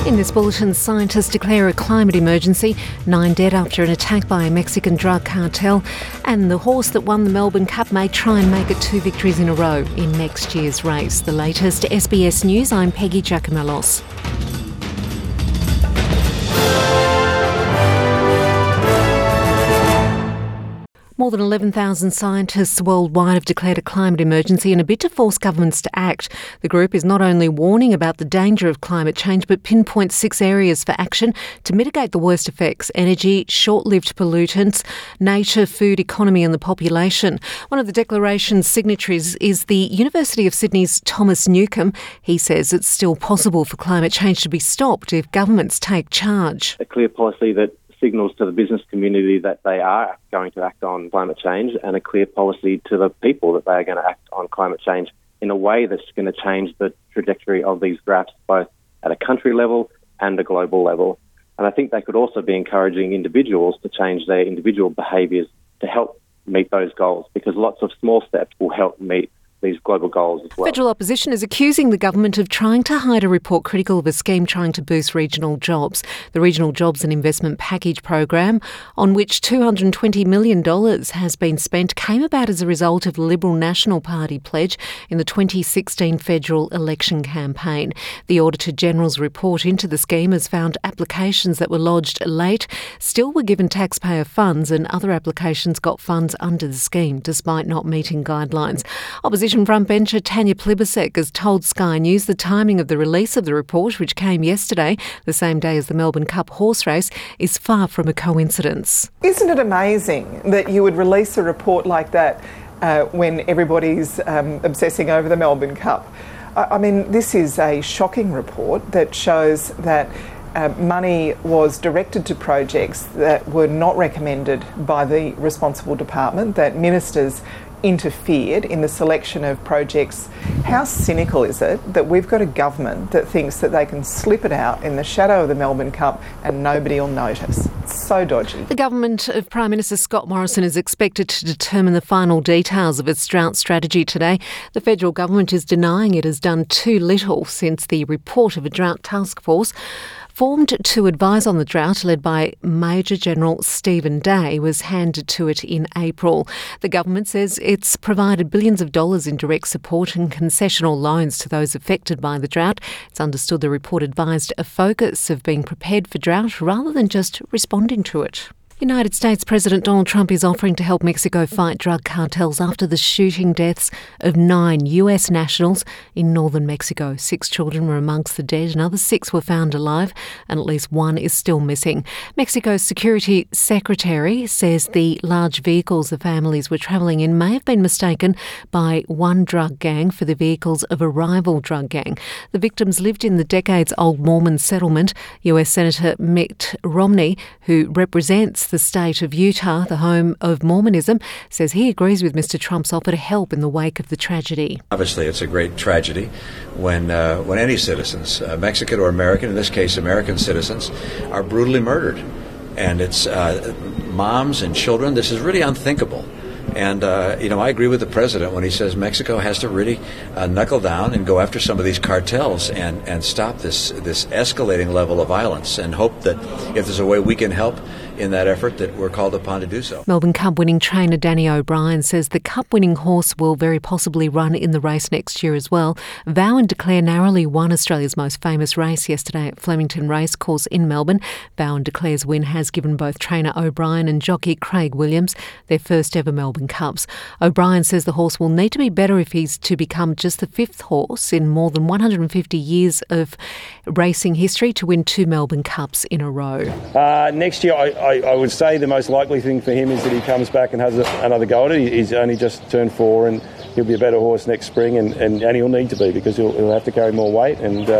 In this bulletin, scientists declare a climate emergency, 9 dead after an attack by a Mexican drug cartel, and the horse that won the Melbourne Cup may try and make it 2 victories in a row in next year's race. The latest SBS News, I'm Peggy Giacomellos. More than 11,000 scientists worldwide have declared a climate emergency in a bid to force governments to act. The group is not only warning about the danger of climate change, but pinpoints 6 areas for action to mitigate the worst effects: energy, short-lived pollutants, nature, food, economy and the population. One of the declaration's signatories is the University of Sydney's Thomas Newcombe. He says it's still possible for climate change to be stopped if governments take charge. A clear policy that signals to the business community that they are going to act on climate change, and a clear policy to the people that they are going to act on climate change in a way that's going to change the trajectory of these graphs, both at a country level and a global level. And I think they could also be encouraging individuals to change their individual behaviours to help meet those goals, because lots of small steps will help meet these global goals as well. Federal opposition is accusing the government of trying to hide a report critical of a scheme trying to boost regional jobs. The Regional Jobs and Investment Package program, on which $220 million has been spent, came about as a result of the Liberal National Party pledge in the 2016 federal election campaign. The Auditor-General's report into the scheme has found applications that were lodged late still were given taxpayer funds, and other applications got funds under the scheme despite not meeting guidelines. Opposition frontbencher Tanya Plibersek has told Sky News the timing of the release of the report, which came yesterday, the same day as the Melbourne Cup horse race, is far from a coincidence. Isn't it amazing that you would release a report like that when everybody's obsessing over the Melbourne Cup? I mean, this is a shocking report that shows that money was directed to projects that were not recommended by the responsible department, that ministers interfered in the selection of projects. How cynical is it that we've got a government that thinks that they can slip it out in the shadow of the Melbourne Cup and nobody will notice? It's so dodgy. The government of Prime Minister Scott Morrison is expected to determine the final details of its drought strategy today. The federal government is denying it has done too little since the report of a drought task force formed to advise on the drought, led by Major General Stephen Day, was handed to it in April. The government says it's provided billions of dollars in direct support and concessional loans to those affected by the drought. It's understood the report advised a focus of being prepared for drought rather than just responding to it. United States President Donald Trump is offering to help Mexico fight drug cartels after the shooting deaths of 9 US nationals in northern Mexico. 6 children were amongst the dead, another 6 were found alive, and at least 1 is still missing. Mexico's security secretary says the large vehicles the families were travelling in may have been mistaken by one drug gang for the vehicles of a rival drug gang. The victims lived in the decades-old Mormon settlement. US Senator Mitt Romney, who represents the state of Utah, the home of Mormonism, says he agrees with Mr. Trump's offer to help in the wake of the tragedy. Obviously, it's a great tragedy when any citizens, Mexican or American, in this case American citizens, are brutally murdered. And it's moms and children. This is really unthinkable. And, I agree with the president when he says Mexico has to really knuckle down and go after some of these cartels and stop this escalating level of violence, and hope that if there's a way we can help in that effort, that we're called upon to do so. Melbourne Cup winning trainer Danny O'Brien says the Cup winning horse will very possibly run in the race next year as well. Vow and Declare narrowly won Australia's most famous race yesterday at Flemington Racecourse in Melbourne. Vow and Declare's win has given both trainer O'Brien and jockey Craig Williams their first ever Melbourne Cups. O'Brien says the horse will need to be better if he's to become just the 5th horse in more than 150 years of racing history to win 2 Melbourne Cups in a row. Next year, I would say the most likely thing for him is that he comes back and has another go at it. He's only just turned 4 and he'll be a better horse next spring, and he'll need to be, because he'll have to carry more weight.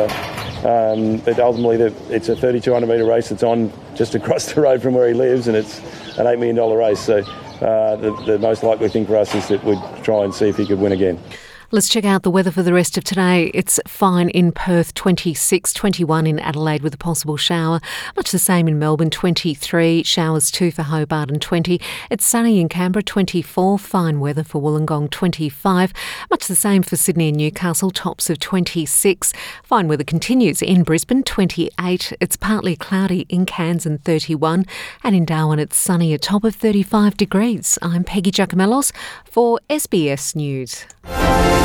But ultimately, it's a 3,200 metre race that's on just across the road from where he lives, and it's an $8 million race. So the most likely thing for us is that we'd try and see if he could win again. Let's check out the weather for the rest of today. It's fine in Perth, 26, 21 in Adelaide with a possible shower. Much the same in Melbourne, 23, showers too for Hobart and 20. It's sunny in Canberra, 24, fine weather for Wollongong, 25. Much the same for Sydney and Newcastle, tops of 26. Fine weather continues in Brisbane, 28. It's partly cloudy in Cairns and 31. And in Darwin, it's sunny, a top of 35 degrees. I'm Peggy Giacomellos for SBS News.